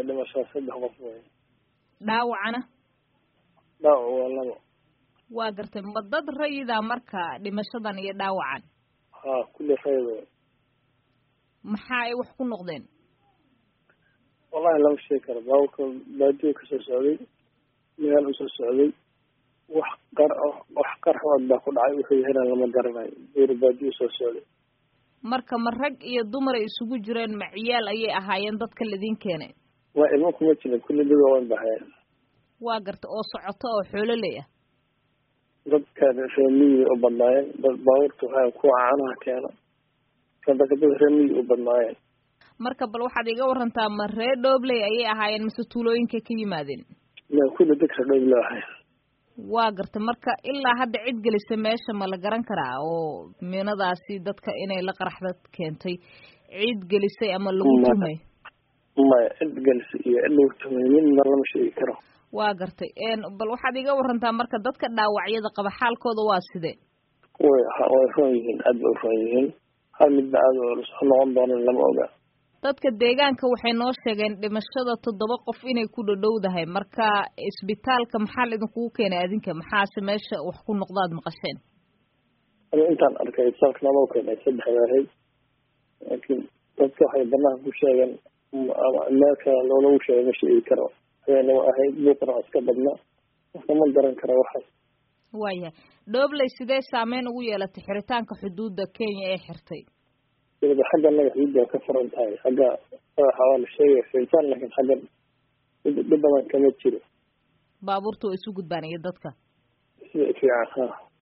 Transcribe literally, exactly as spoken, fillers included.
dhimasho saddex qof wey. dhaawacana dhaawac waa labo. waa gartay ma dad rayida marka dhimashadan iyo dhaawacan ha kulli rayida maxaa ay wax ku noqdeen wallahi lama sheegi karo baabuurka baadiyo ka soo socday meel u soo socday wax qar wax qarxood baa ku dhacay wuxuu helaan lama garanayo beer baadiyo soo socday marka ma rag iyo dumar ay isugu jireen ma ciyaal ayay ahaayeen dadka ladin keenay waa ilmo kuma jirin kulli dad waan baxeen waa garta oo socoto oo xoolo leeyahay dadka reemiyi u badnaayeen dad baabuurta waxay ku caanaha keena sadaka dad reemiyi u badnaayeen marka bal waxaad iga warantaa ma reer Doobley ayay ahaayeen mise tuulooyinka ka yimaadeen ma kulli dadka Doobley ahaayeen waa garta marka ilaa hadda cid gelisay meesha ma la garan karaa oo meenadaasi dadka inay la qaraxdad keentay cid gelisay ama lagu tumay ma cid gelisay iyo cid lagu tumay midna lama sheegi karo waa gartay een bal waxaad iga warantaa marka dadka dhaawacyada qaba xaalkooda waa sidee way way rooyihiin aad u rooyihiin hal mid aad oo soo noqon doona lama oga dadka deegaanka waxay noo sheegeen dhimashada toddoba qof inay ku dhadhowdahay marka isbitaalka maxaa la idinku keenay adinka maxaa meesha wax ku noqdaad maqasheen intaan arkay isbitaalka lama keenay saddex yahay laakiin dadka waxay banaanka ku sheegeen meelka loogu sheegay ma sheegi karo ayna ahayd buuqna iska badna qofka ma garan karo waxaas waayahay Doobley sidee saameyn ugu yeelatay xiritaanka xuduudda Kenya ee xirtay sida xagga naga xuduudda ka furan tahay xagga waxa la sheegay xiritaan laakiin xagga dib badan kama jiro baabuurtu isu gudbaan iyo dadka si fiican ha